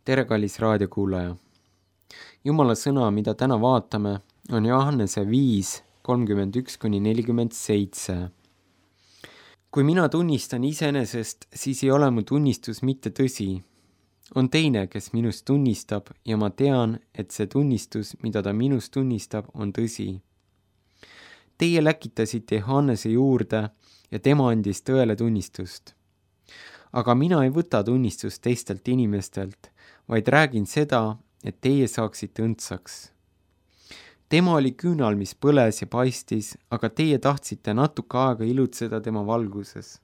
Tere, kallis raadiokuulaja! Jumala sõna, mida täna vaatame, on Johannese 5:31-47. Kui mina tunnistan iseenesest, siis ei ole mu tunnistus mitte tõsi. On teine, kes minust tunnistab ja ma tean, et see tunnistus, mida ta minust tunnistab, on tõsi. Teie läkitasite Johannese juurde ja tema andis tõele tunnistust. Aga mina ei võta tunnistust teistelt inimestelt, vaid räägin seda, et teie saaksite õndsaks. Tema oli küünal, mis põles ja paistis, aga teie tahtsite natuke aega ilutseda tema valguses.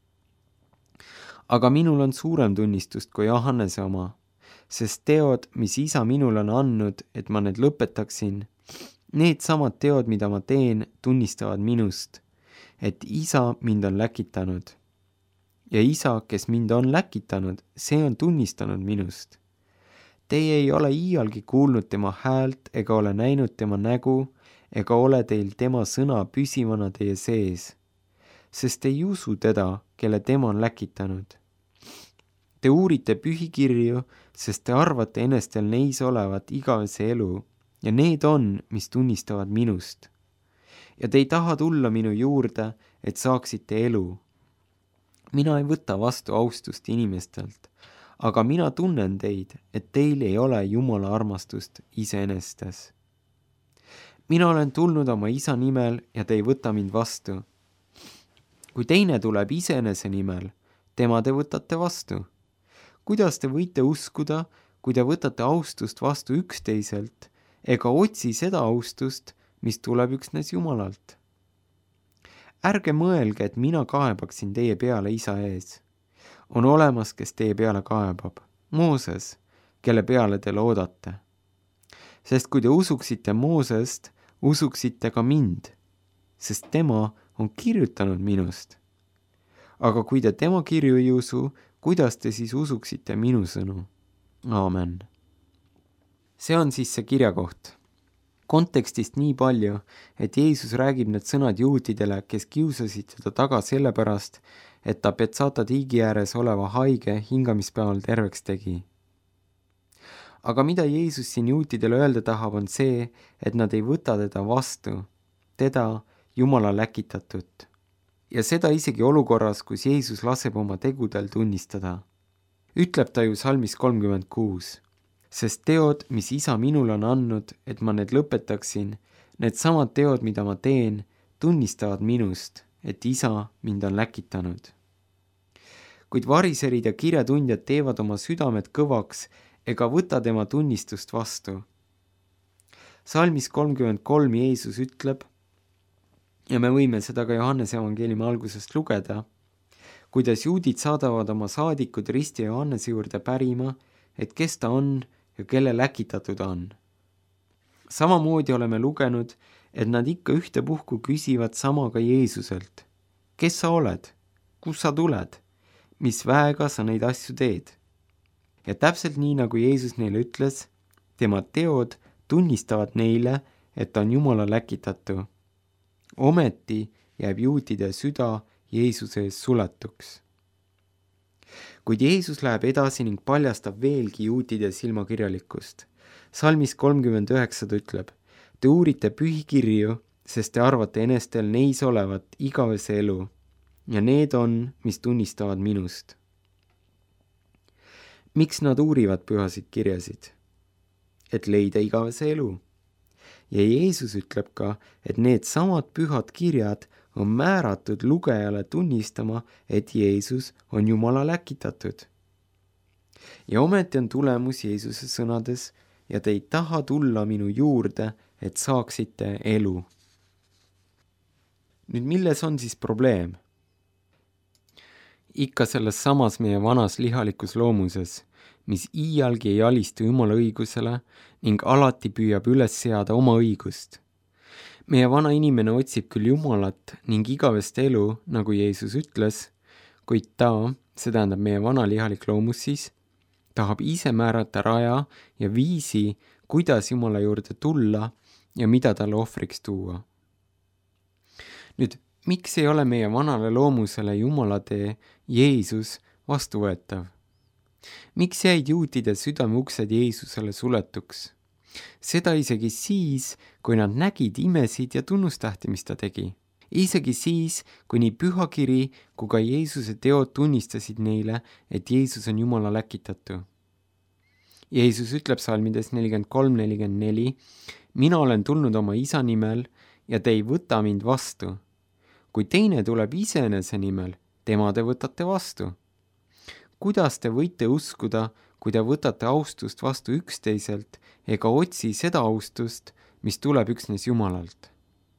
Aga minul on suurem tunnistust kui Johannese oma, sest teod, mis isa minul on andnud, et ma need lõpetaksin, need samad teod, mida ma teen, tunnistavad minust, et isa mind on läkitanud. Ja isa, kes mind on läkitanud, see on tunnistanud minust. Teie ei ole iialgi kuulnud tema häält ega ole näinud tema nägu ega ole teil tema sõna püsivana teie sees, sest ei usu teda, kelle tema on läkitanud. Te uurite pühikirju, sest te arvate enestel neis olevat igavese elu ja need on, mis tunnistavad minust. Ja te ei taha tulla minu juurde, et saaksite elu. Mina ei võta vastu austust inimestelt, aga mina tunnen teid, et teil ei ole Jumala armastust iseenestes. Mina olen tulnud oma isa nimel ja te ei võta mind vastu. Kui teine tuleb iseenese nimel, tema te võtate vastu. Kuidas te võite uskuda, kui te võtate austust vastu üksteiselt ega otsi seda austust, mis tuleb üksnes Jumalalt? Ärge mõelge, et mina kaebaksin teie peale isa ees. On olemas, kes teie peale kaebab, Mooses, kelle peale te loodate. Sest kui te usuksite Moosest, usuksite ka mind, sest tema on kirjutanud minust. Aga kui te tema kirju ei usu, kuidas te siis usuksite minu sõnu? Aamen. See on siis see kirjakoht. Kontekstist nii palju, et Jeesus räägib need sõnad juutidele, kes kiusasid teda taga sellepärast, et ta Betsata tiigi ääres oleva haige hingamispäeval terveks tegi. Aga mida Jeesus siin juutidele öelda tahab, on see, et nad ei võta teda vastu, teda Jumala läkitatut. Ja seda isegi olukorras, kus Jeesus laseb oma tegudel tunnistada. Ütleb ta ju salmis 36. Sest teod, mis isa minul on andnud, et ma need lõpetaksin, need samad teod, mida ma teen, tunnistavad minust, et isa mind on läkitanud. Kuid variserid ja kirjatundjad teevad oma südamed kõvaks ega võta tema tunnistust vastu. Salmis 33 Jeesus ütleb, ja me võime seda ka Johannese evangeeliumi algusest lugeda, kuidas juudid saadavad oma saadikud risti Johannese juurde pärima, et kes ta on ja kelle läkitatud on. Samamoodi oleme lugenud, et nad ikka ühtepuhku küsivad sama ka Jeesuselt. Kes sa oled? Kus sa tuled? Mis väega sa neid asju teed? Ja täpselt nii, nagu Jeesus neile ütles, tema teod tunnistavad neile, et ta on Jumala läkitatu. Ometi jääb juutide süda Jeesuse ees suletuks. Kuid Jeesus läheb edasi ning paljastab veelgi juutide silmakirjalikkust. Salmis 39 ütleb, te uurite pühikirju, sest te arvate enestel neis olevat igavese elu ja need on, mis tunnistavad minust. Miks nad uurivad pühasid kirjasid? Et leida igavese elu. Ja Jeesus ütleb ka, et need samad pühad kirjad on määratud lugejale tunnistama, et Jeesus on Jumala läkitatud. Ja ometi on tulemus Jeesuse sõnades, ja te ei taha tulla minu juurde, et saaksite elu. Nüüd milles on siis probleem? Ikka selles samas meie vanas lihalikus loomuses, mis iialgi ei alistu Jumala õigusele ning alati püüab üles seada oma õigust. Meie vana inimene otsib küll Jumalat ning igavest elu, nagu Jeesus ütles, kuid ta, see tähendab meie vana lihalik loomus siis, tahab ise määrata raja ja viisi, kuidas Jumala juurde tulla ja mida talle ohvriks tuua. Nüüd, miks ei ole meie vanale loomusele Jumala tee Jeesus vastuvõetav? Miks jäid juutide südame uksed Jeesusele suletuks? Seda isegi siis, kui nad nägid imesid ja tunnustähti, mis ta tegi. Isegi siis, kui nii pühakiri kui ka Jeesuse teod tunnistasid neile, et Jeesus on Jumala läkitatu. Jeesus ütleb salmides 43-44, mina olen tulnud oma isa nimel ja te ei võta mind vastu. Kui teine tuleb iseenese nimel, tema te võtate vastu. Kuidas te võite uskuda, kui te võtate austust vastu üksteiselt ega otsi seda austust, mis tuleb üksnes Jumalalt?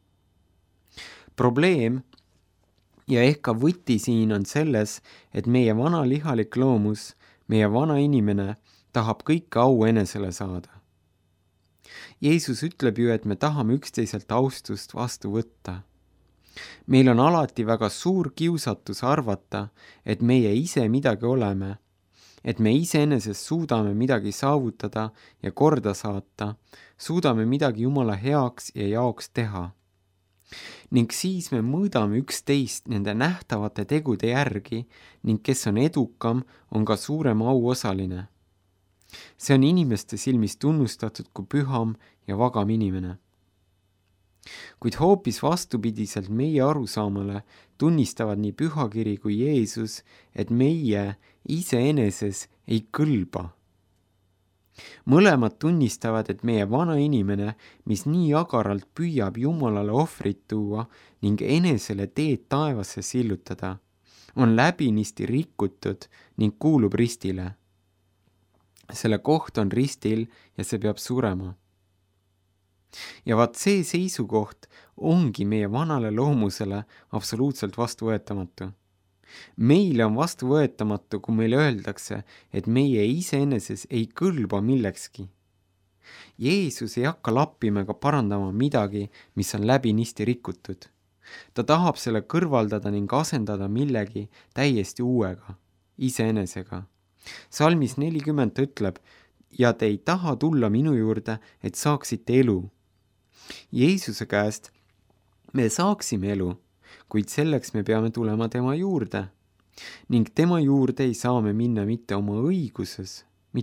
Probleem ja ehk ka võti siin on selles, et meie vana lihalik loomus, meie vana inimene tahab kõike au enesele saada. Jeesus ütleb ju, et me tahame üksteiselt austust vastu võtta. Meil on alati väga suur kiusatus arvata, et meie ise midagi oleme, et me iseenesest suudame midagi saavutada ja korda saata, suudame midagi Jumala heaks ja jaoks teha. Ning siis me mõõdame üksteist nende nähtavate tegude järgi ning kes on edukam, on ka suurem auosaline. See on inimeste silmis tunnustatud kui püham ja vagam inimene. Kuid hoopis vastupidiselt meie arusaamale tunnistavad nii pühakiri kui Jeesus, et meie iseeneses ei kõlba. Mõlemad tunnistavad, et meie vana inimene, mis nii agaralt püüab Jumalale ohvrit tuua ning enesele teed taevasse sillutada, on läbinisti rikutud ning kuulub ristile. Selle koht on ristil ja see peab surema. Ja vaat see seisukoht ongi meie vanale loomusele absoluutselt vastuvõetamatu. Meile on vastuvõetamatu, kui meile öeldakse, et meie iseeneses ei kõlba millekski. Jeesus ei hakka lappima ega parandama midagi, mis on läbinisti rikutud. Ta tahab selle kõrvaldada ning asendada millegi täiesti uuega, iseenesega. Salmis 40 ta ütleb, ja te ei taha tulla minu juurde, et saaksite elu. Jeesuse käest me saaksime elu, kuid selleks me peame tulema tema juurde. Ning tema juurde ei saa me minna mitte oma õiguses,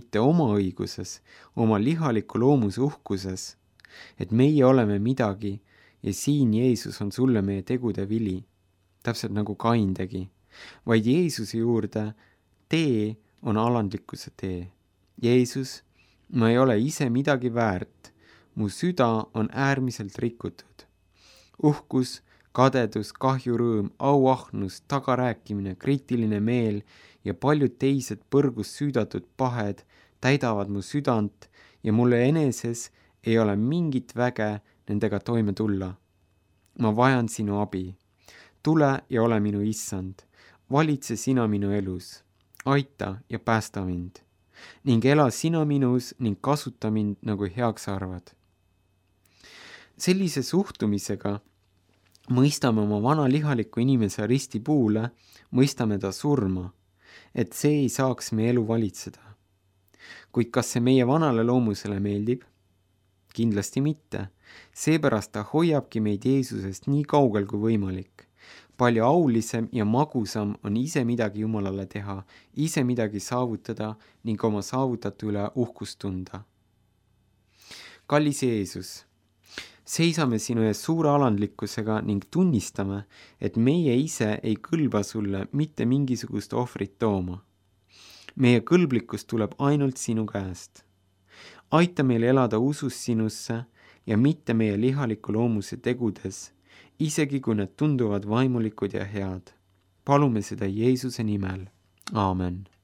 oma lihaliku loomuse uhkuses, et meie oleme midagi ja siin Jeesus on sulle meie tegude vili, täpselt nagu Kain tegi, vaid Jeesuse juurde tee on alandlikkuse tee. Jeesus, ma ei ole ise midagi väärt, mu süda on äärmiselt rikutud. Uhkus, kadedus, kahjurõõm, auahnus, tagarääkimine, kriitiline meel ja paljud teised põrgus süüdatud pahed täidavad mu südant ja mulle eneses ei ole mingit väge nendega toime tulla. Ma vajan sinu abi. Tule ja ole minu issand. Valitse sina minu elus. Aita ja päästa mind. Ning ela sina minus ning kasuta mind nagu heaks arvad. Sellise suhtumisega mõistame oma vana lihaliku inimese risti puule, mõistame ta surma, et see ei saaks meie elu valitseda. Kuid kas see meie vanale loomusele meeldib? Kindlasti mitte. Seepärast ta hoiabki meid Jeesusest nii kaugel kui võimalik. Palju aulisem ja magusam on ise midagi Jumalale teha, ise midagi saavutada ning oma saavutatu üle uhkust tunda. Kallis Jeesus, seisame sinu ees suure alandlikkusega ning tunnistame, et meie ise ei kõlba sulle mitte mingisugust ohvrit tooma. Meie kõlblikkus tuleb ainult sinu käest. Aita meil elada usus sinusse ja mitte meie lihaliku loomuse tegudes, isegi kui need tunduvad vaimulikud ja head. Palume seda Jeesuse nimel. Aamen.